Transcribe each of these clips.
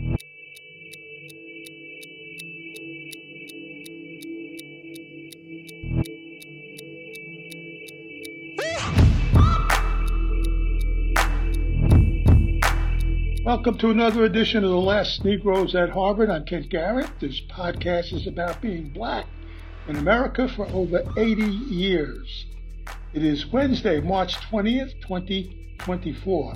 Welcome to another edition of The Last Negroes at Harvard. I'm Kent Garrett. This podcast is about being black in America for over 80 years. It is Wednesday, March 20th, 2024.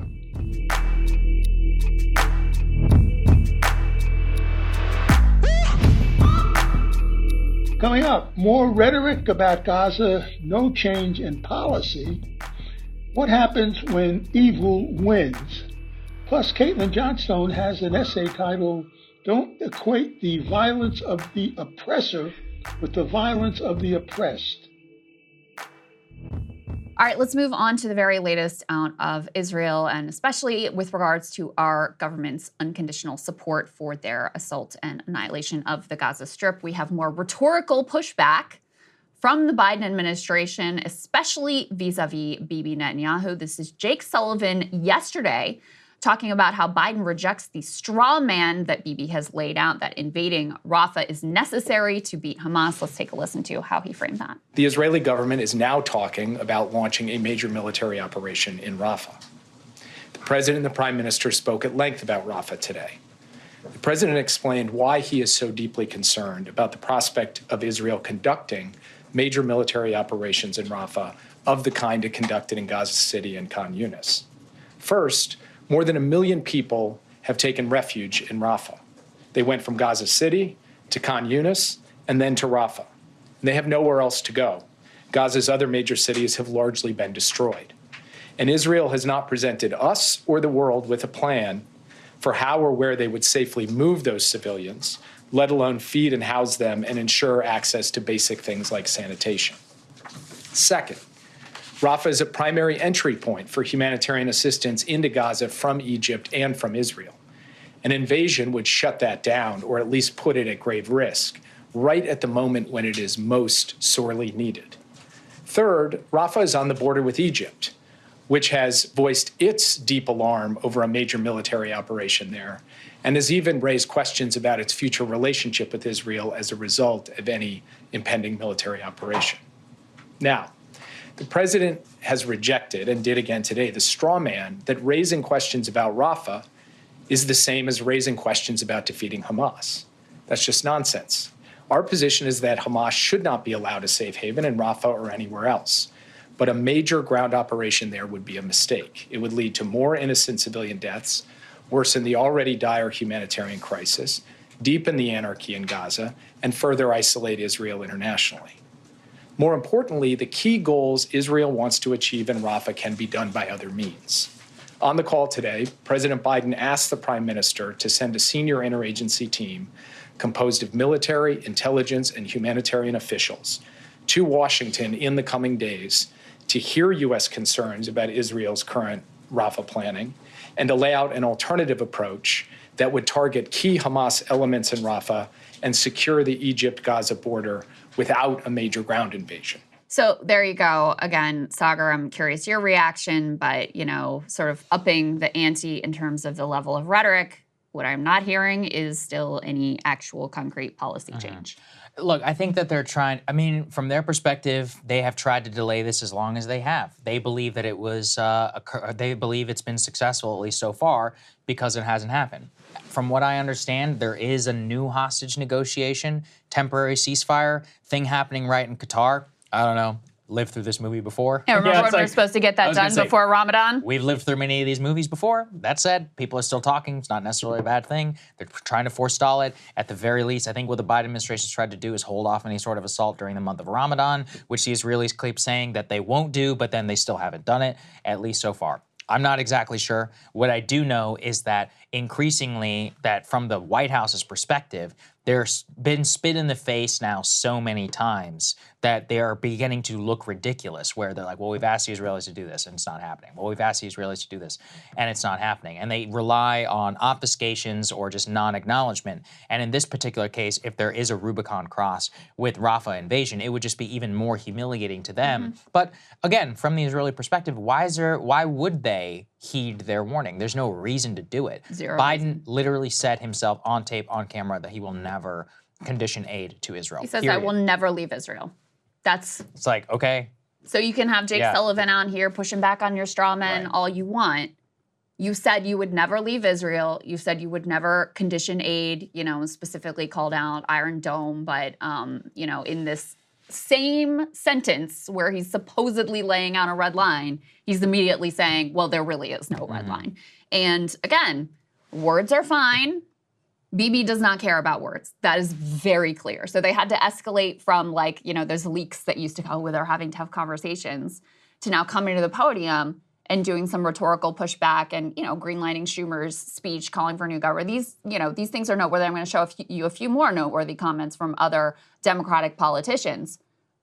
Coming up, more rhetoric about Gaza, no change in policy. What happens when evil wins? Plus, Caitlin Johnstone has an essay titled, "Don't Equate the Violence of the Oppressor with the Violence of the Oppressed." All right, let's move on to the very latest out of Israel, and especially with regards to our government's unconditional support for their assault and annihilation of the Gaza Strip. We have more rhetorical pushback from the Biden administration, especially vis-a-vis Bibi Netanyahu. This is Jake Sullivan yesterday talking about how Biden rejects the straw man that Bibi has laid out, that invading Rafah is necessary to beat Hamas. Let's take a listen to how he framed that. The Israeli government is now talking about launching a major military operation in Rafah. The president and the prime minister spoke at length about Rafah today. The president explained why he is so deeply concerned about the prospect of Israel conducting major military operations in Rafah of the kind it conducted in Gaza City and Khan Yunis. First, more than 1 million people have taken refuge in Rafah. They went from Gaza City to Khan Yunis and then to Rafah. And they have nowhere else to go. Gaza's other major cities have largely been destroyed. And Israel has not presented us or the world with a plan for how or where they would safely move those civilians, let alone feed and house them and ensure access to basic things like sanitation. Second, Rafah is a primary entry point for humanitarian assistance into Gaza from Egypt and from Israel. An invasion would shut that down, or at least put it at grave risk, right at the moment when it is most sorely needed. Third, Rafah is on the border with Egypt, which has voiced its deep alarm over a major military operation there, and has even raised questions about its future relationship with Israel as a result of any impending military operation. Now, the president has rejected, and did again today, the straw man that raising questions about Rafah is the same as raising questions about defeating Hamas. That's just nonsense. Our position is that Hamas should not be allowed a safe haven in Rafah or anywhere else. But a major ground operation there would be a mistake. It would lead to more innocent civilian deaths, worsen the already dire humanitarian crisis, deepen the anarchy in Gaza, and further isolate Israel internationally. More importantly, the key goals Israel wants to achieve in Rafah can be done by other means. On the call today, President Biden asked the Prime Minister to send a senior interagency team composed of military, intelligence, and humanitarian officials to Washington in the coming days to hear U.S. concerns about Israel's current Rafah planning and to lay out an alternative approach that would target key Hamas elements in Rafah and secure the Egypt-Gaza border without a major ground invasion. So there you go. Again, Sagar, I'm curious your reaction, but, sort of upping the ante in terms of the level of rhetoric. What I'm not hearing is still any actual concrete policy change. Look, I think that they're trying, from their perspective, they have tried to delay this as long as they have. They believe that it was, they believe it's been successful, at least so far, because it hasn't happened. From what I understand, there is a new hostage negotiation, temporary ceasefire thing happening right in Qatar. I don't know. Lived through this movie before. Yeah, remember when we were supposed to get that done before Ramadan? We've lived through many of these movies before. That said, people are still talking. It's not necessarily a bad thing. They're trying to forestall it. At the very least, I think what the Biden administration's tried to do is hold off any sort of assault during the month of Ramadan, which the Israelis keep saying that they won't do, but then they still haven't done it, at least so far. I'm not exactly sure. What I do know is that increasingly, that from the White House's perspective, They're been spit in the face now so many times that they are beginning to look ridiculous, where they're like, well, we've asked the Israelis to do this and it's not happening. Well, we've asked the Israelis to do this and it's not happening. And they rely on obfuscations or just non-acknowledgement. And in this particular case, if there is a Rubicon cross with Rafah invasion, it would just be even more humiliating to them. But again, from the Israeli perspective, why would they heed their warning? There's no reason to do it. Biden literally said himself on tape, on camera, that he will never condition aid to Israel. He says, I will never leave Israel. It's like, okay. So you can have Jake Sullivan on here pushing back on your straw man all you want. You said you would never leave Israel. You said you would never condition aid, specifically called out Iron Dome. But, in this same sentence where he's supposedly laying out a red line, he's immediately saying, well, there really is no red line. And again, words are fine. Bibi does not care about words. That is very clear. So they had to escalate from those leaks that used to come where they're having tough conversations to now coming to the podium and doing some rhetorical pushback and, greenlighting Schumer's speech calling for a new government. These things are noteworthy. I'm going to show you a few more noteworthy comments from other Democratic politicians.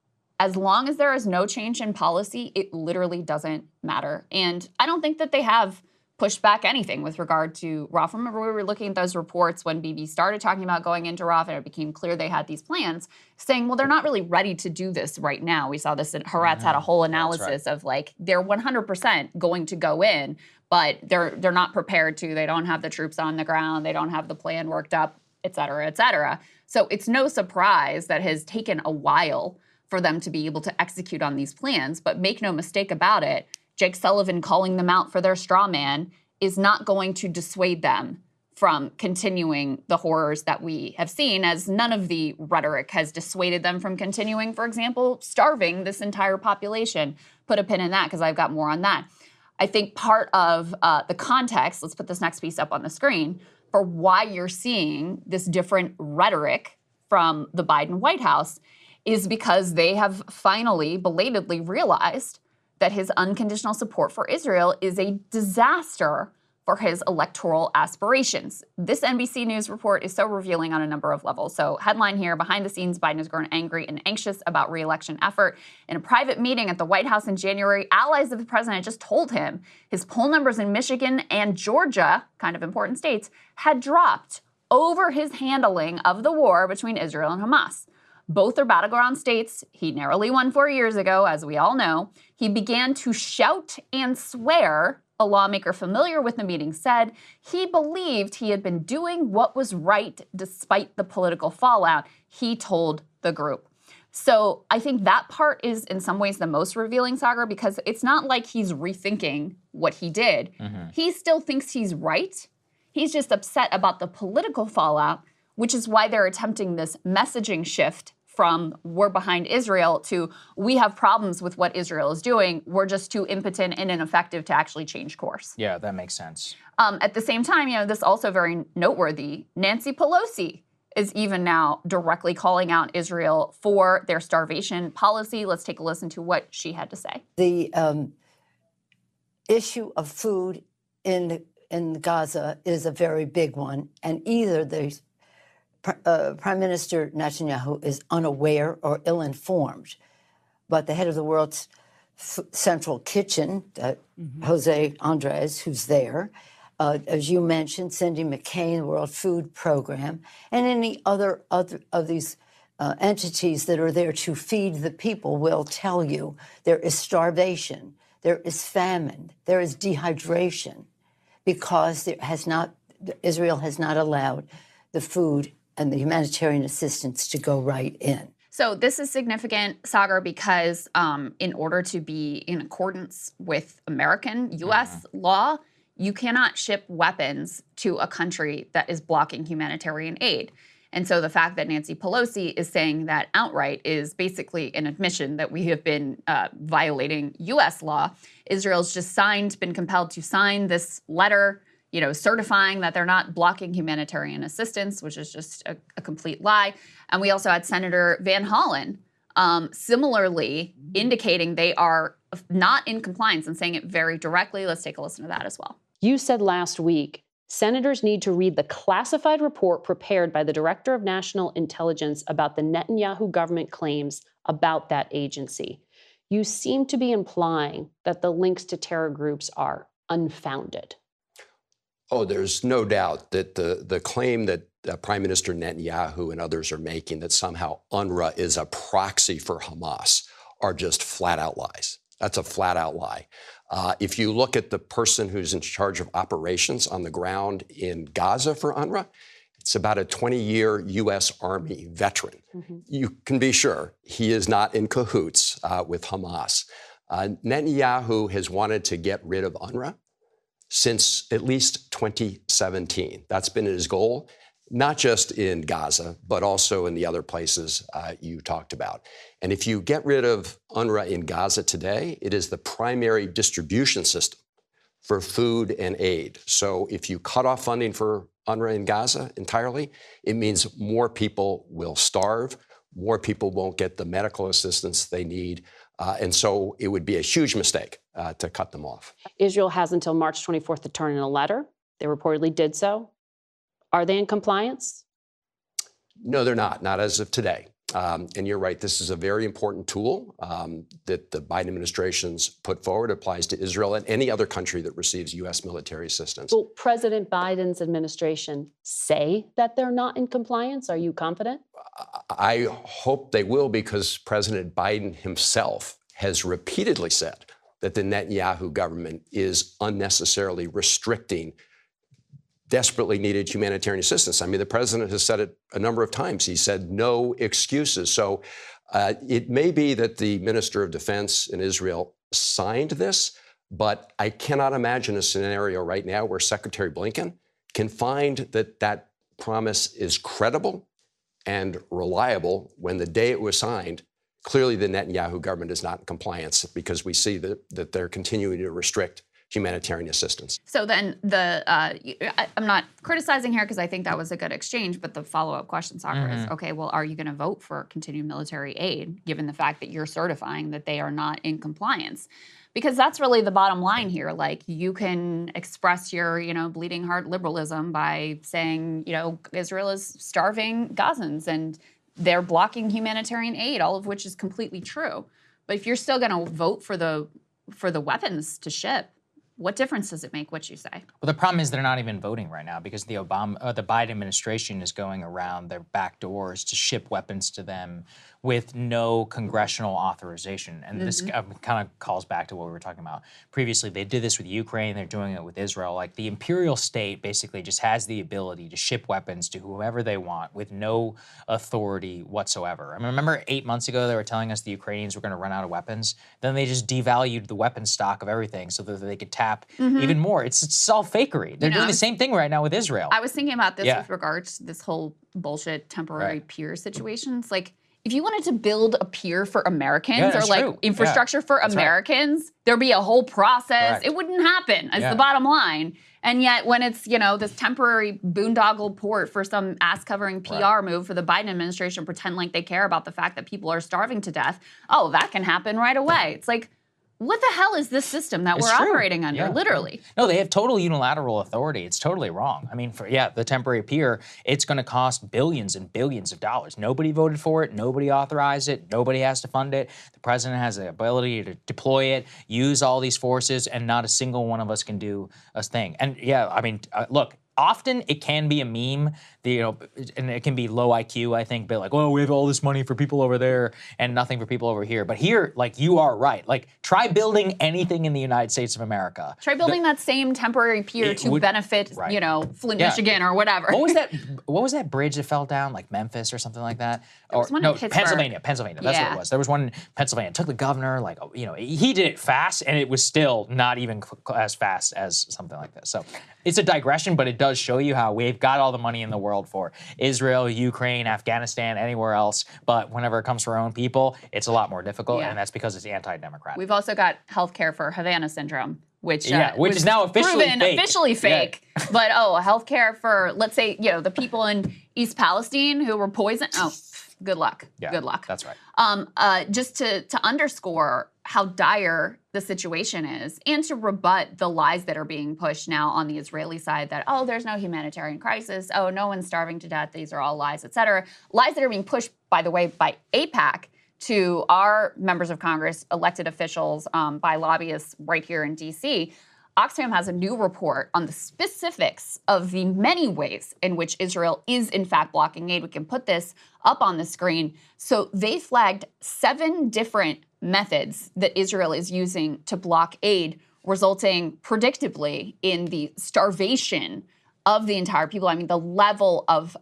As long as there is no change in policy, it literally doesn't matter. And I don't think that they have pushed back anything with regard to Rafah. Remember, we were looking at those reports when Bibi started talking about going into Rafah, and it became clear they had these plans, saying, well, they're not really ready to do this right now. We saw this, Haaretz had a whole analysis of they're 100% going to go in, but they're not prepared to. They don't have the troops on the ground. They don't have the plan worked up, et cetera, et cetera. So it's no surprise that it has taken a while for them to be able to execute on these plans. But make no mistake about it, Jake Sullivan calling them out for their straw man is not going to dissuade them from continuing the horrors that we have seen, as none of the rhetoric has dissuaded them from continuing, for example, starving this entire population. Put a pin in that because I've got more on that. I think part of the context, let's put this next piece up on the screen, for why you're seeing this different rhetoric from the Biden White House is because they have finally, belatedly realized that his unconditional support for Israel is a disaster for his electoral aspirations. This NBC News report is so revealing on a number of levels. So headline here, behind the scenes, Biden has grown angry and anxious about re-election effort. In a private meeting at the White House in January, allies of the president just told him his poll numbers in Michigan and Georgia, kind of important states, had dropped over his handling of the war between Israel and Hamas. Both are battleground states. He narrowly won 4 years ago, as we all know. He began to shout and swear, a lawmaker familiar with the meeting said. He believed he had been doing what was right despite the political fallout, he told the group. So I think that part is in some ways the most revealing, Sagar, because it's not like he's rethinking what he did. He still thinks he's right. He's just upset about the political fallout, which is why they're attempting this messaging shift from we're behind Israel to we have problems with what Israel is doing. We're just too impotent and ineffective to actually change course. Yeah, that makes sense. At the same time, this also very noteworthy. Nancy Pelosi is even now directly calling out Israel for their starvation policy. Let's take a listen to what she had to say. The issue of food in Gaza is a very big one, and either the Prime Minister Netanyahu is unaware or ill-informed, but the head of the world's central kitchen, Jose Andres, who's there, as you mentioned, Cindy McCain, World Food Program, and any other of these entities that are there to feed the people will tell you there is starvation, there is famine, there is dehydration, because Israel has not allowed the food and the humanitarian assistance to go right in. So this is significant, Sagar, because in order to be in accordance with American, U.S. law, you cannot ship weapons to a country that is blocking humanitarian aid. And so the fact that Nancy Pelosi is saying that outright is basically an admission that we have been violating U.S. law. Israel's just been compelled to sign this letter, certifying that they're not blocking humanitarian assistance, which is just a complete lie. And we also had Senator Van Hollen similarly indicating they are not in compliance and saying it very directly. Let's take a listen to that as well. You said last week Senators need to read the classified report prepared by the Director of National Intelligence about the Netanyahu government claims about that agency. You seem to be implying that the links to terror groups are unfounded. Oh, there's no doubt that the claim that Prime Minister Netanyahu and others are making that somehow UNRWA is a proxy for Hamas are just flat out lies. That's a flat out lie. If you look at the person who's in charge of operations on the ground in Gaza for UNRWA, it's about a 20-year U.S. Army veteran. You can be sure he is not in cahoots with Hamas. Netanyahu has wanted to get rid of UNRWA since at least 2017. That's been his goal, not just in Gaza, but also in the other places you talked about. And if you get rid of UNRWA in Gaza today, it is the primary distribution system for food and aid. So if you cut off funding for UNRWA in Gaza entirely, it means more people will starve, more people won't get the medical assistance they need. And so it would be a huge mistake to cut them off. Israel has until March 24th to turn in a letter. They reportedly did so. Are they in compliance? No, they're not as of today. And you're right, this is a very important tool that the Biden administration's put forward. It applies to Israel and any other country that receives U.S. military assistance. Will President Biden's administration say that they're not in compliance? Are you confident? I hope they will, because President Biden himself has repeatedly said that the Netanyahu government is unnecessarily restricting desperately needed humanitarian assistance. I mean, the president has said it a number of times. He said no excuses. So it may be that the Minister of Defense in Israel signed this, but I cannot imagine a scenario right now where Secretary Blinken can find that that promise is credible and reliable when the day it was signed, clearly the Netanyahu government is not in compliance, because we see that they're continuing to restrict humanitarian assistance. So then I'm not criticizing here because I think that was a good exchange, but the follow-up question, Saagar, is, okay, well, are you going to vote for continued military aid, given the fact that you're certifying that they are not in compliance? Because that's really the bottom line here. Like, you can express your, bleeding heart liberalism by saying, Israel is starving Gazans and they're blocking humanitarian aid, all of which is completely true. But if you're still going to vote for the weapons to ship, what difference does it make what you say? Well, the problem is they're not even voting right now, because the Biden administration is going around their back doors to ship weapons to them with no congressional authorization. And this kind of calls back to what we were talking about previously. They did this with Ukraine. They're doing it with Israel. Like, the imperial state basically just has the ability to ship weapons to whoever they want with no authority whatsoever. I mean, remember 8 months ago, they were telling us the Ukrainians were going to run out of weapons. Then they just devalued the weapons stock of everything so that they could tap even more. It's all fakery. They're doing the same thing right now with Israel. I was thinking about this with regards to this whole bullshit temporary pier situations. Like, if you wanted to build a pier for Americans or like infrastructure for Americans, there'd be a whole process. It wouldn't happen, is the bottom line. And yet when it's, this temporary boondoggle port for some ass-covering PR move for the Biden administration, pretend like they care about the fact that people are starving to death, oh, that can happen right away. It's like, what the hell is this system that we're operating under, literally? No, they have total unilateral authority. It's totally wrong. I mean, the temporary pier, it's going to cost billions and billions of dollars. Nobody voted for it. Nobody authorized it. Nobody has to fund it. The president has the ability to deploy it, use all these forces, and not a single one of us can do a thing. And look, often it can be a meme, and it can be low IQ, I think, but like, oh, we have all this money for people over there and nothing for people over here. But here, like, you are right. Like, try building anything in the United States of America. Try building that same temporary pier to benefit, Flint, Michigan, or whatever. What was that bridge that fell down, like Memphis or something like that? Pennsylvania. That's what it was. There was one in Pennsylvania. It took the governor, he did it fast, and it was still not even as fast as something like this. So it's a digression, but it does show you how we've got all the money in the world for Israel, Ukraine, Afghanistan, anywhere else. But whenever it comes to our own people, it's a lot more difficult, and that's because it's anti-democratic. We've also got healthcare for Havana syndrome, which is now officially fake. But healthcare for, let's say, the people in East Palestine who were poisoned. Oh, good luck. Yeah, good luck. That's right. just to underscore how dire the situation is and to rebut the lies that are being pushed now on the Israeli side that, oh, there's no humanitarian crisis, oh, no one's starving to death, these are all lies, et cetera. Lies that are being pushed, by the way, by AIPAC to our members of Congress, elected officials, by lobbyists right here in D.C. Oxfam has a new report on the specifics of the many ways in which Israel is, in fact, blocking aid. We can put this up on the screen. So they flagged 7 different methods that Israel is using to block aid, resulting predictably in the starvation of the entire people. I mean, the level of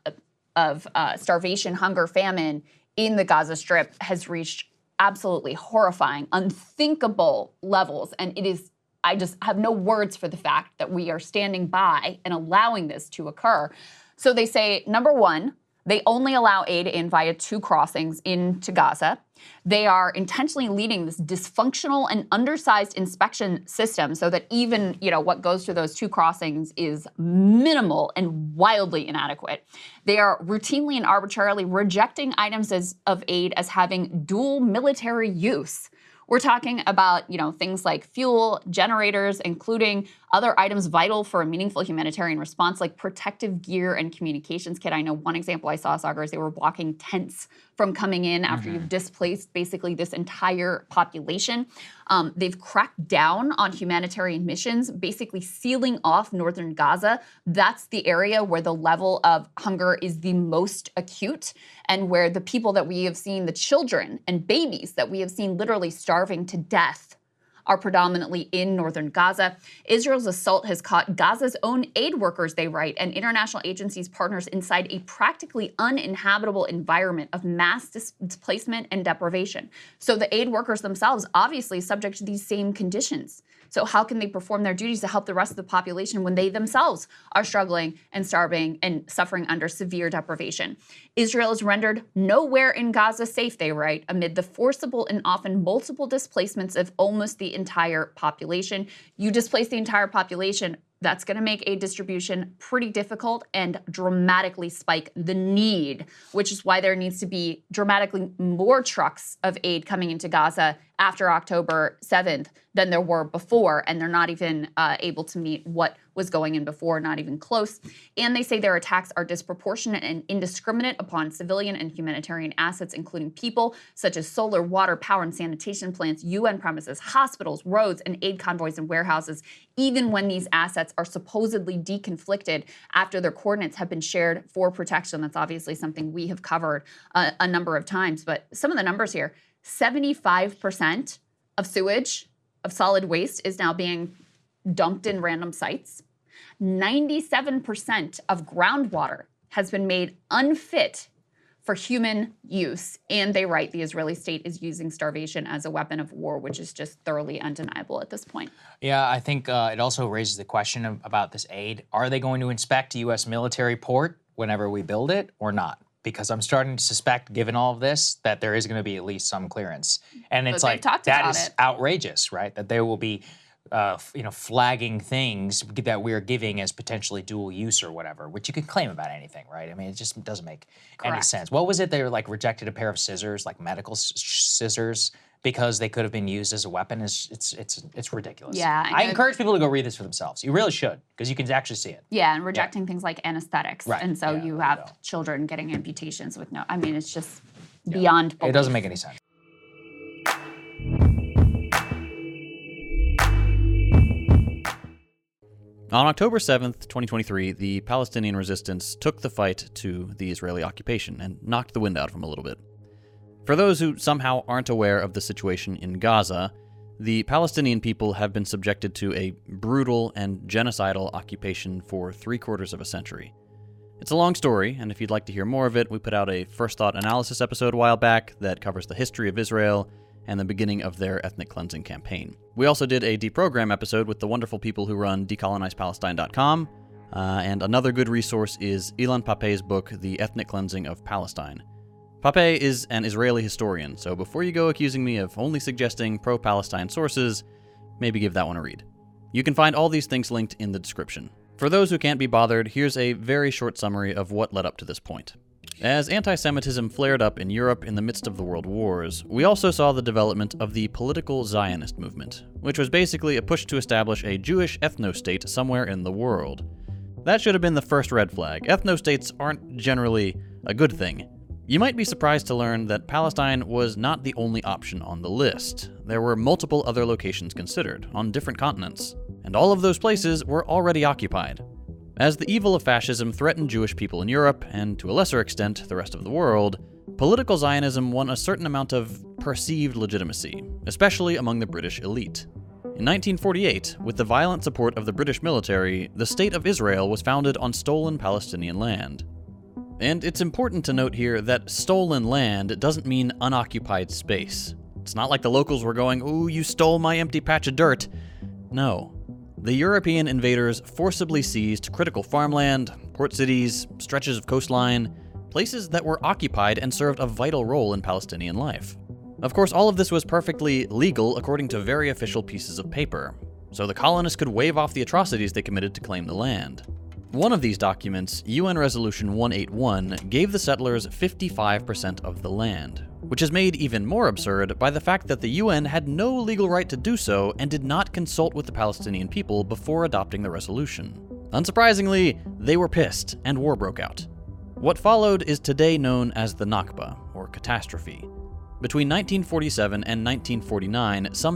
starvation, hunger, famine in the Gaza Strip has reached absolutely horrifying, unthinkable levels. And it is, I just have no words for the fact that we are standing by and allowing this to occur. So they say, number one, they only allow aid in via 2 crossings into Gaza. They are intentionally leading this dysfunctional and undersized inspection system so that even, what goes through those 2 crossings is minimal and wildly inadequate. They are routinely and arbitrarily rejecting items of aid as having dual military use. We're talking about, things like fuel, generators, including other items vital for a meaningful humanitarian response, like protective gear and communications kit. I know one example I saw, Sagar, is they were blocking tents from coming in after you've displaced basically this entire population. They've cracked down on humanitarian missions, basically sealing off northern Gaza. That's the area where the level of hunger is the most acute and where the people that we have seen, the children and babies that we have seen literally starving to death, are predominantly in northern Gaza. Israel's assault has caught Gaza's own aid workers, they write, and international agencies partners inside a practically uninhabitable environment of mass displacement and deprivation. So the aid workers themselves obviously subject to these same conditions. So how can they perform their duties to help the rest of the population when they themselves are struggling and starving and suffering under severe deprivation? Israel is rendered nowhere in Gaza safe, they write, amid the forcible and often multiple displacements of almost the entire population. You displace the entire population, that's going to make aid distribution pretty difficult and dramatically spike the need, which is why there needs to be dramatically more trucks of aid coming into Gaza after October 7th than there were before, and they're not even able to meet what was going in before, not even close. And they say their attacks are disproportionate and indiscriminate upon civilian and humanitarian assets, including people, such as solar, water, power, and sanitation plants, UN premises, hospitals, roads, and aid convoys and warehouses, even when these assets are supposedly deconflicted after their coordinates have been shared for protection. That's obviously something we have covered a number of times. But some of the numbers here, 75% of sewage, of solid waste, is now being dumped in random sites. 97% of groundwater has been made unfit for human use. And they write the Israeli state is using starvation as a weapon of war, which is just thoroughly undeniable at this point. Yeah, I think it also raises the question about this aid. Are they going to inspect a U.S. military port whenever we build it or not? Because I'm starting to suspect, given all of this, that there is going to be at least some clearance. And it's like, that is outrageous, right? That there will be flagging things that we're giving as potentially dual use or whatever, which you could claim about anything, right? I mean, it just doesn't make any sense. What was it? They were rejected a pair of scissors, medical scissors, because they could have been used as a weapon. It's ridiculous. Yeah, I encourage people to go read this for themselves. You really should, because you can actually see it. Yeah, and rejecting things like anesthetics. Right. And so you have children getting amputations with no, I mean, it's just beyond belief. It doesn't make any sense. On October 7th, 2023, the Palestinian resistance took the fight to the Israeli occupation and knocked the wind out of them a little bit. For those who somehow aren't aware of the situation in Gaza, the Palestinian people have been subjected to a brutal and genocidal occupation for 3/4 of a century. It's a long story, and if you'd like to hear more of it, we put out a First Thought analysis episode a while back that covers the history of Israel and the beginning of their ethnic cleansing campaign. We also did a Deprogram episode with the wonderful people who run decolonizepalestine.com, and another good resource is Ilan Pappé's book, The Ethnic Cleansing of Palestine. Pappé is an Israeli historian, so before you go accusing me of only suggesting pro-Palestine sources, maybe give that one a read. You can find all these things linked in the description. For those who can't be bothered, here's a very short summary of what led up to this point. As anti-Semitism flared up in Europe in the midst of the world wars, we also saw the development of the political Zionist movement, which was basically a push to establish a Jewish ethno-state somewhere in the world. That should have been the first red flag. Ethno-states aren't generally a good thing. You might be surprised to learn that Palestine was not the only option on the list. There were multiple other locations considered, on different continents, and all of those places were already occupied. As the evil of fascism threatened Jewish people in Europe, and to a lesser extent the rest of the world, political Zionism won a certain amount of perceived legitimacy, especially among the British elite. In 1948, with the violent support of the British military, the State of Israel was founded on stolen Palestinian land. And it's important to note here that stolen land doesn't mean unoccupied space. It's not like the locals were going, "Ooh, you stole my empty patch of dirt." No. The European invaders forcibly seized critical farmland, port cities, stretches of coastline, places that were occupied and served a vital role in Palestinian life. Of course, all of this was perfectly legal according to very official pieces of paper, so the colonists could wave off the atrocities they committed to claim the land. One of these documents, UN Resolution 181, gave the settlers 55% of the land, which is made even more absurd by the fact that the UN had no legal right to do so and did not consult with the Palestinian people before adopting the resolution. Unsurprisingly, they were pissed, and war broke out. What followed is today known as the Nakba, or catastrophe. Between 1947 and 1949, some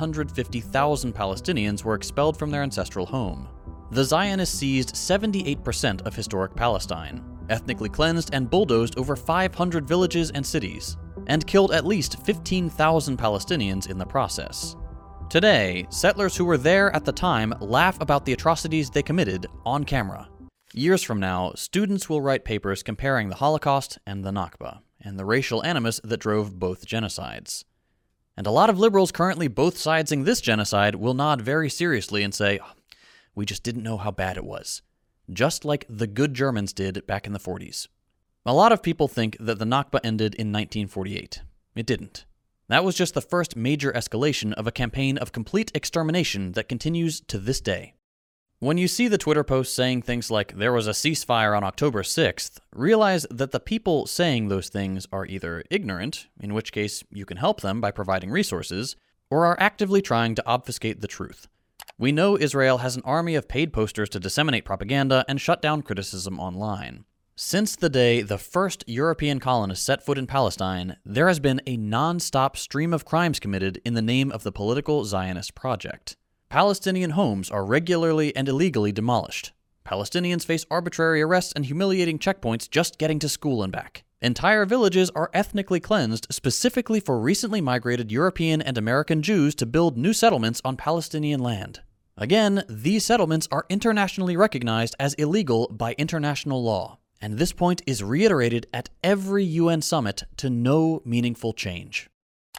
750,000 Palestinians were expelled from their ancestral home. The Zionists seized 78% of historic Palestine, ethnically cleansed and bulldozed over 500 villages and cities, and killed at least 15,000 Palestinians in the process. Today, settlers who were there at the time laugh about the atrocities they committed on camera. Years from now, students will write papers comparing the Holocaust and the Nakba, and the racial animus that drove both genocides. And a lot of liberals currently both siding this genocide will nod very seriously and say, "We just didn't know how bad it was," just like the good Germans did back in the 40s. A lot of people think that the Nakba ended in 1948. It didn't. That was just the first major escalation of a campaign of complete extermination that continues to this day. When you see the Twitter posts saying things like there was a ceasefire on October 6th, realize that the people saying those things are either ignorant, in which case you can help them by providing resources, or are actively trying to obfuscate the truth. We know Israel has an army of paid posters to disseminate propaganda and shut down criticism online. Since the day the first European colonists set foot in Palestine, there has been a non-stop stream of crimes committed in the name of the political Zionist project. Palestinian homes are regularly and illegally demolished. Palestinians face arbitrary arrests and humiliating checkpoints just getting to school and back. Entire villages are ethnically cleansed specifically for recently migrated European and American Jews to build new settlements on Palestinian land. Again, these settlements are internationally recognized as illegal by international law, and this point is reiterated at every UN summit to no meaningful change.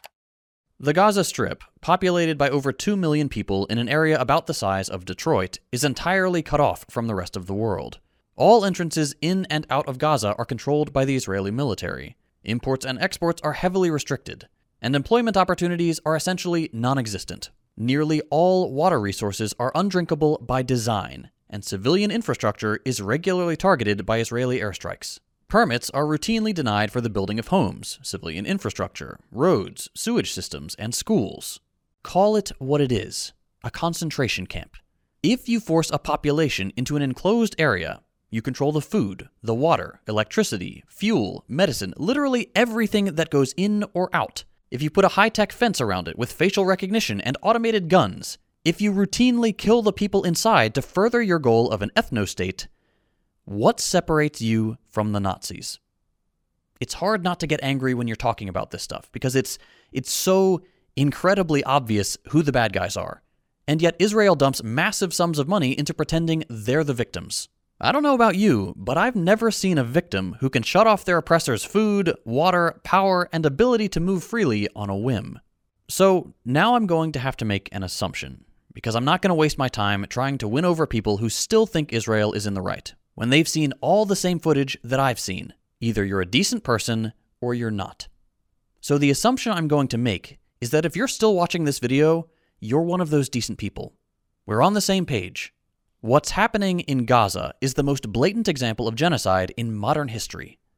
The Gaza Strip, populated by over 2 million people in an area about the size of Detroit, is entirely cut off from the rest of the world. All entrances in and out of Gaza are controlled by the Israeli military. Imports and exports are heavily restricted, and employment opportunities are essentially non-existent. Nearly all water resources are undrinkable by design, and civilian infrastructure is regularly targeted by Israeli airstrikes. Permits are routinely denied for the building of homes, civilian infrastructure, roads, sewage systems, and schools. Call it what it is, a concentration camp. If you force a population into an enclosed area, you control the food, the water, electricity, fuel, medicine, literally everything that goes in or out. If you put a high-tech fence around it with facial recognition and automated guns, if you routinely kill the people inside to further your goal of an ethno-state, what separates you from the Nazis? It's hard not to get angry when you're talking about this stuff, because it's so incredibly obvious who the bad guys are. And yet Israel dumps massive sums of money into pretending they're the victims. I don't know about you, but I've never seen a victim who can shut off their oppressor's food, water, power, and ability to move freely on a whim. So now I'm going to have to make an assumption, because I'm not going to waste my time trying to win over people who still think Israel is in the right, when they've seen all the same footage that I've seen. Either you're a decent person or you're not. So the assumption I'm going to make is that if you're still watching this video, you're one of those decent people. We're on the same page. What's happening in Gaza is the most blatant example of genocide in modern history.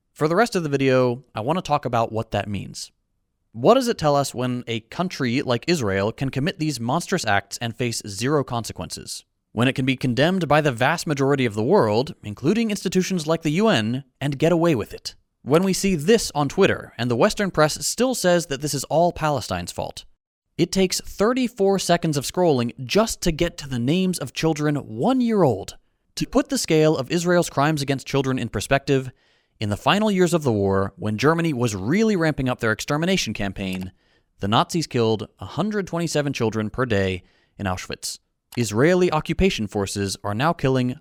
For the rest of the video, I want to talk about what that means. What does it tell us when a country like Israel can commit these monstrous acts and face zero consequences? When it can be condemned by the vast majority of the world, including institutions like the UN, and get away with it? When we see this on Twitter, and the Western press still says that this is all Palestine's fault. It takes 34 seconds of scrolling just to get to the names of children 1 year old. To put the scale of Israel's crimes against children in perspective, in the final years of the war, when Germany was really ramping up their extermination campaign, the Nazis killed 127 children per day in Auschwitz. Israeli occupation forces are now killing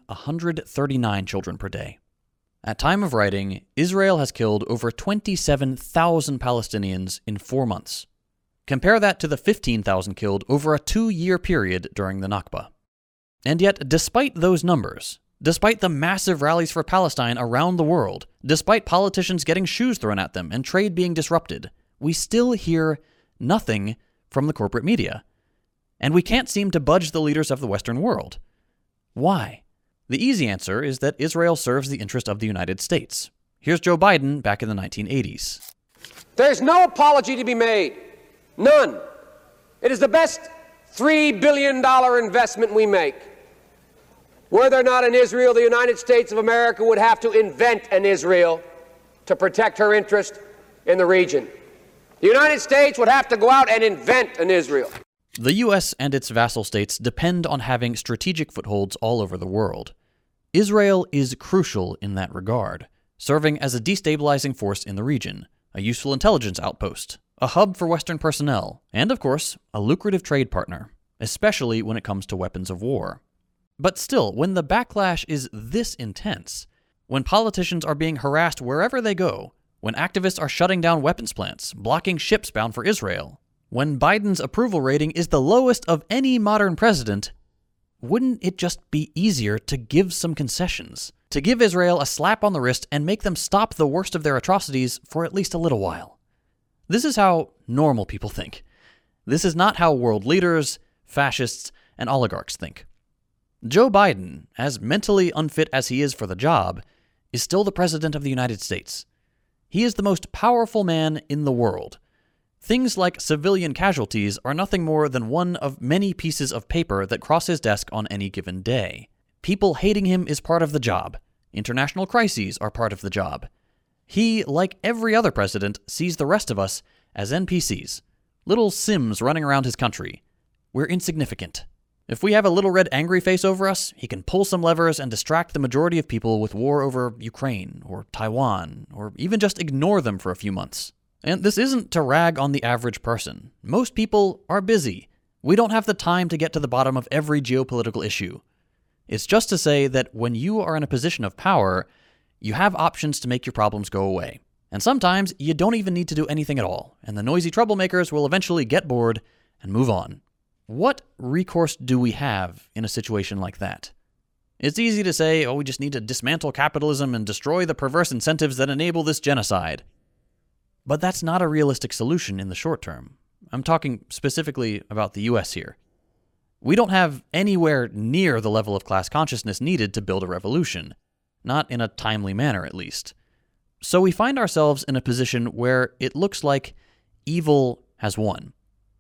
139 children per day. At time of writing, Israel has killed over 27,000 Palestinians in 4 months. Compare that to the 15,000 killed over a 2-year period during the Nakba. And yet, despite those numbers, despite the massive rallies for Palestine around the world, despite politicians getting shoes thrown at them and trade being disrupted, we still hear nothing from the corporate media. And we can't seem to budge the leaders of the Western world. Why? The easy answer is that Israel serves the interest of the United States. Here's Joe Biden back in the 1980s. There's no apology to be made. None. It is the best $3 billion investment we make. Were there not an Israel, the United States of America would have to invent an Israel to protect her interest in the region. The United States would have to go out and invent an Israel. The U.S. and its vassal states depend on having strategic footholds all over the world. Israel is crucial in that regard, serving as a destabilizing force in the region, a useful intelligence outpost, a hub for Western personnel, and, of course, a lucrative trade partner, especially when it comes to weapons of war. But still, when the backlash is this intense, when politicians are being harassed wherever they go, when activists are shutting down weapons plants, blocking ships bound for Israel, when Biden's approval rating is the lowest of any modern president, wouldn't it just be easier to give some concessions? To give Israel a slap on the wrist and make them stop the worst of their atrocities for at least a little while? This is how normal people think. This is not how world leaders, fascists, and oligarchs think. Joe Biden, as mentally unfit as he is for the job, is still the president of the United States. He is the most powerful man in the world. Things like civilian casualties are nothing more than one of many pieces of paper that cross his desk on any given day. People hating him is part of the job. International crises are part of the job. He, like every other president, sees the rest of us as NPCs, little Sims running around his country. We're insignificant. If we have a little red angry face over us, he can pull some levers and distract the majority of people with war over Ukraine or Taiwan, or even just ignore them for a few months. And this isn't to rag on the average person. Most people are busy. We don't have the time to get to the bottom of every geopolitical issue. It's just to say that when you are in a position of power, you have options to make your problems go away. And sometimes you don't even need to do anything at all, and the noisy troublemakers will eventually get bored and move on. What recourse do we have in a situation like that? It's easy to say, we just need to dismantle capitalism and destroy the perverse incentives that enable this genocide. But that's not a realistic solution in the short term. I'm talking specifically about the U.S. here. We don't have anywhere near the level of class consciousness needed to build a revolution. Not in a timely manner, at least. So we find ourselves in a position where it looks like evil has won.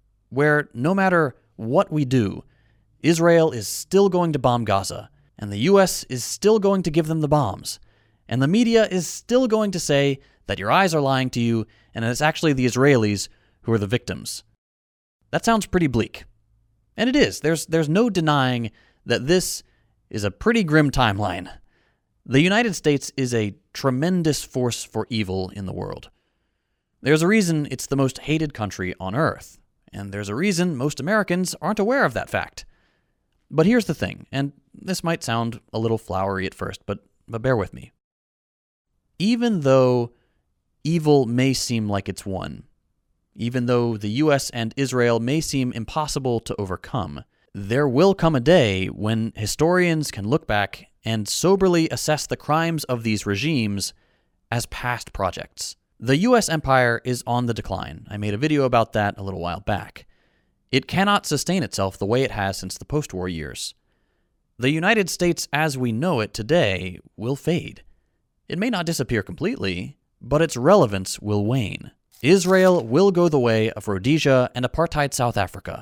Where no matter what we do, Israel is still going to bomb Gaza, and the U.S. is still going to give them the bombs, and the media is still going to say that your eyes are lying to you, and it's actually the Israelis who are the victims. That sounds pretty bleak. And it is. There's no denying that this is a pretty grim timeline. The United States is a tremendous force for evil in the world. There's a reason it's the most hated country on earth, and there's a reason most Americans aren't aware of that fact. But here's the thing, and this might sound a little flowery at first, but bear with me. Even though evil may seem like it's won, even though the U.S. and Israel may seem impossible to overcome, there will come a day when historians can look back and soberly assess the crimes of these regimes as past projects. The U.S. empire is on the decline. I made a video about that a little while back. It cannot sustain itself the way it has since the post-war years. The United States as we know it today will fade. It may not disappear completely, but its relevance will wane. Israel will go the way of Rhodesia and apartheid South Africa.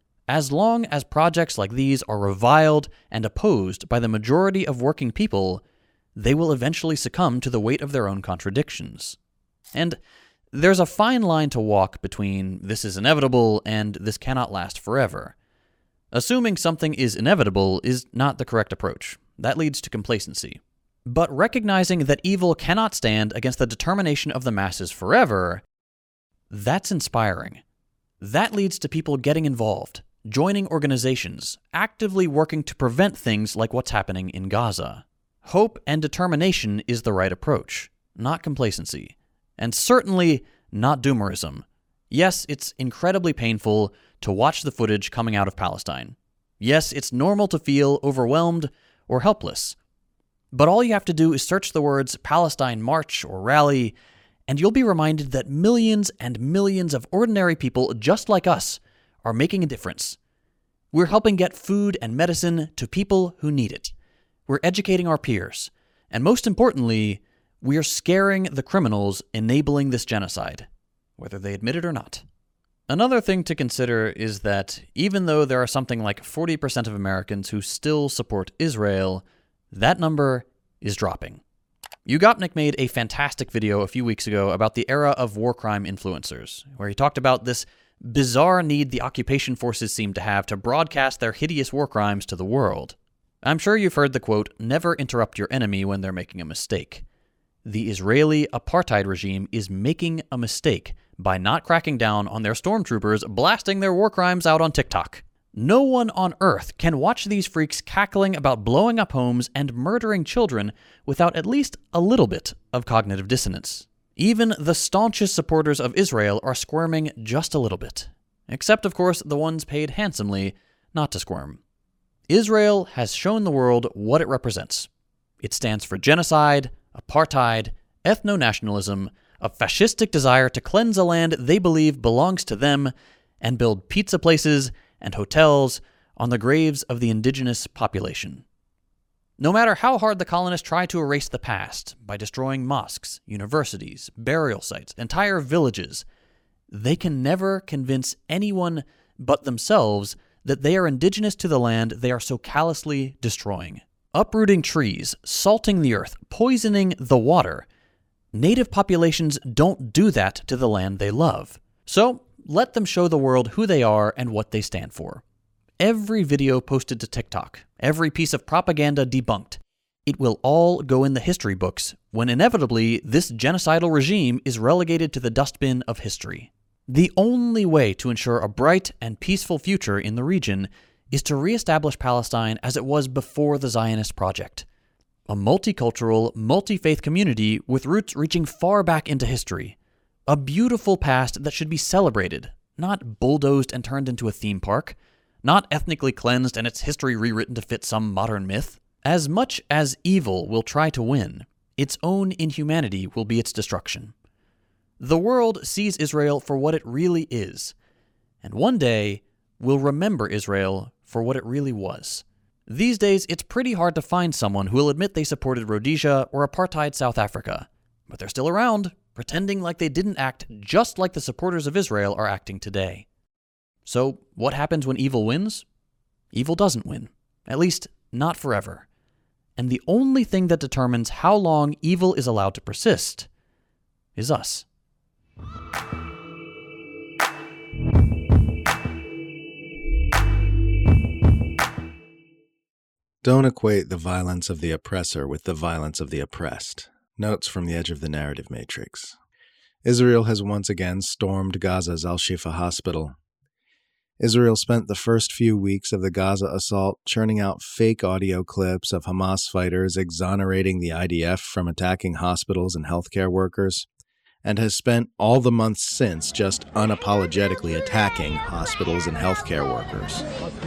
As long as projects like these are reviled and opposed by the majority of working people, they will eventually succumb to the weight of their own contradictions. And there's a fine line to walk between this is inevitable and this cannot last forever. Assuming something is inevitable is not the correct approach. That leads to complacency. But recognizing that evil cannot stand against the determination of the masses forever, that's inspiring. That leads to people getting involved, joining organizations, actively working to prevent things like what's happening in Gaza. Hope and determination is the right approach, not complacency. And certainly not doomerism. Yes, it's incredibly painful to watch the footage coming out of Palestine. Yes, it's normal to feel overwhelmed or helpless. But all you have to do is search the words Palestine March or Rally, and you'll be reminded that millions and millions of ordinary people just like us are making a difference. We're helping get food and medicine to people who need it. We're educating our peers. And most importantly, we are scaring the criminals enabling this genocide, whether they admit it or not. Another thing to consider is that even though there are something like 40% of Americans who still support Israel, that number is dropping. YouGopnik made a fantastic video a few weeks ago about the era of war crime influencers, where he talked about this bizarre need the occupation forces seem to have to broadcast their hideous war crimes to the world. I'm sure you've heard the quote, "Never interrupt your enemy when they're making a mistake." The Israeli apartheid regime is making a mistake by not cracking down on their stormtroopers blasting their war crimes out on TikTok. No one on earth can watch these freaks cackling about blowing up homes and murdering children without at least a little bit of cognitive dissonance. Even the staunchest supporters of Israel are squirming just a little bit. Except, of course, the ones paid handsomely not to squirm. Israel has shown the world what it represents. It stands for genocide, apartheid, ethno-nationalism, a fascistic desire to cleanse a land they believe belongs to them, and build pizza places and hotels on the graves of the indigenous population. No matter how hard the colonists try to erase the past by destroying mosques, universities, burial sites, entire villages, they can never convince anyone but themselves that they are indigenous to the land they are so callously destroying. Uprooting trees, salting the earth, poisoning the water. Native populations don't do that to the land they love. So, let them show the world who they are and what they stand for. Every video posted to TikTok, every piece of propaganda debunked. It will all go in the history books when inevitably this genocidal regime is relegated to the dustbin of history. The only way to ensure a bright and peaceful future in the region is to reestablish Palestine as it was before the Zionist project. A multicultural, multi-faith community with roots reaching far back into history. A beautiful past that should be celebrated, not bulldozed and turned into a theme park, not ethnically cleansed and its history rewritten to fit some modern myth. As much as evil will try to win, its own inhumanity will be its destruction. The world sees Israel for what it really is, and one day will remember Israel for what it really was. These days, it's pretty hard to find someone who will admit they supported Rhodesia or apartheid South Africa, but they're still around, pretending like they didn't act just like the supporters of Israel are acting today. So, what happens when evil wins? Evil doesn't win. At least, not forever. And the only thing that determines how long evil is allowed to persist is us. Don't equate the violence of the oppressor with the violence of the oppressed. Notes from the edge of the narrative matrix. Israel has once again stormed Gaza's Al-Shifa hospital. Israel spent the first few weeks of the Gaza assault churning out fake audio clips of Hamas fighters exonerating the IDF from attacking hospitals and healthcare workers, and has spent all the months since just unapologetically attacking hospitals and healthcare workers.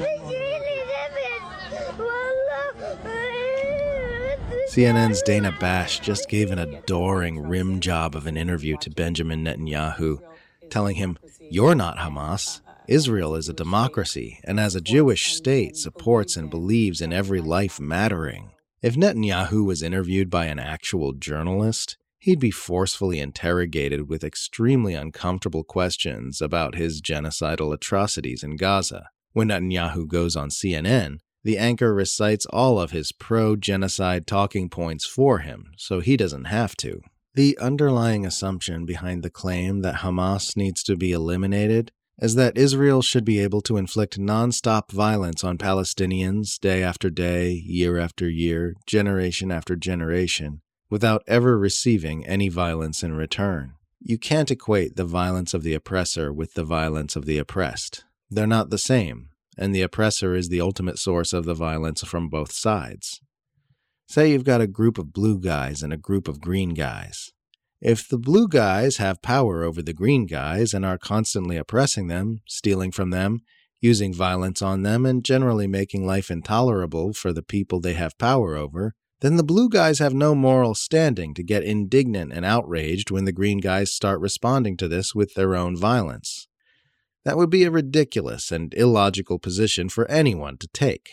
CNN's Dana Bash just gave an adoring rim job of an interview to Benjamin Netanyahu, telling him, "You're not Hamas. Israel is a democracy, and as a Jewish state, supports and believes in every life mattering." If Netanyahu was interviewed by an actual journalist, He'd be forcefully interrogated with extremely uncomfortable questions about his genocidal atrocities in Gaza. When Netanyahu goes on CNN, the anchor recites all of his pro-genocide talking points for him, so he doesn't have to. The underlying assumption behind the claim that Hamas needs to be eliminated is that Israel should be able to inflict non-stop violence on Palestinians day after day, year after year, generation after generation, without ever receiving any violence in return. You can't equate the violence of the oppressor with the violence of the oppressed. They're not the same, and the oppressor is the ultimate source of the violence from both sides. Say you've got a group of blue guys and a group of green guys. If the blue guys have power over the green guys and are constantly oppressing them, stealing from them, using violence on them, and generally making life intolerable for the people they have power over, then the blue guys have no moral standing to get indignant and outraged when the green guys start responding to this with their own violence. That would be a ridiculous and illogical position for anyone to take.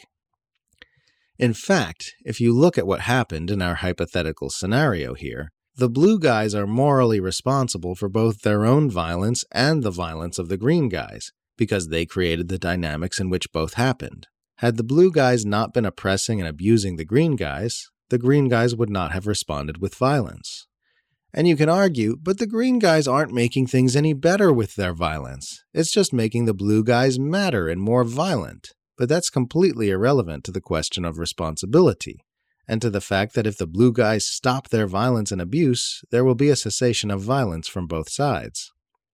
In fact, if you look at what happened in our hypothetical scenario here, the blue guys are morally responsible for both their own violence and the violence of the green guys, because they created the dynamics in which both happened. Had the blue guys not been oppressing and abusing the green guys would not have responded with violence. And you can argue, but the green guys aren't making things any better with their violence. It's just making the blue guys madder and more violent. But that's completely irrelevant to the question of responsibility, and to the fact that if the blue guys stop their violence and abuse, there will be a cessation of violence from both sides.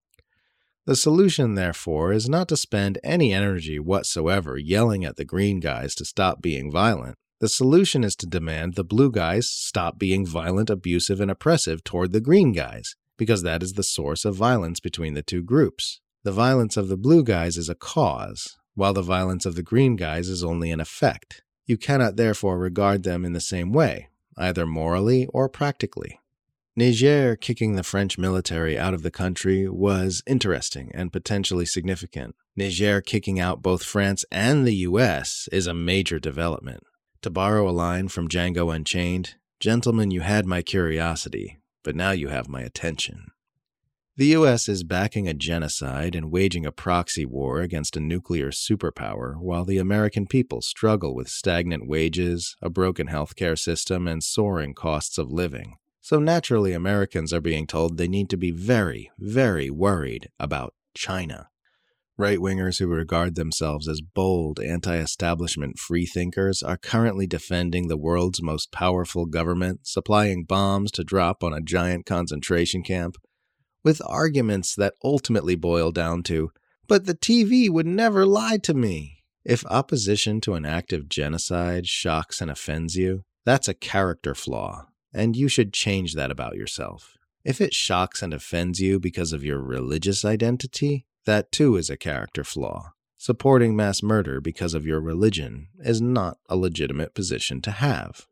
The solution, therefore, is not to spend any energy whatsoever yelling at the green guys to stop being violent. The solution is to demand the blue guys stop being violent, abusive, and oppressive toward the green guys, because that is the source of violence between the two groups. The violence of the blue guys is a cause, while the violence of the green guys is only an effect. You cannot therefore regard them in the same way, either morally or practically. Niger kicking the French military out of the country was interesting and potentially significant. Niger kicking out both France and the US is a major development. To borrow a line from Django Unchained, "Gentlemen, you had my curiosity, but now you have my attention." The U.S. is backing a genocide and waging a proxy war against a nuclear superpower while the American people struggle with stagnant wages, a broken healthcare system, and soaring costs of living. So naturally, Americans are being told they need to be very, very worried about China. Right-wingers who regard themselves as bold, anti-establishment freethinkers are currently defending the world's most powerful government, supplying bombs to drop on a giant concentration camp, with arguments that ultimately boil down to, "But the TV would never lie to me." If opposition to an act of genocide shocks and offends you, that's a character flaw, and you should change that about yourself. If it shocks and offends you because of your religious identity, that too is a character flaw. Supporting mass murder because of your religion is not a legitimate position to have.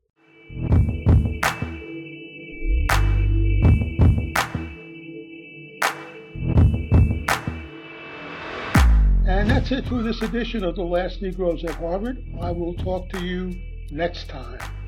And that's it for this edition of The Last Negroes at Harvard. I will talk to you next time.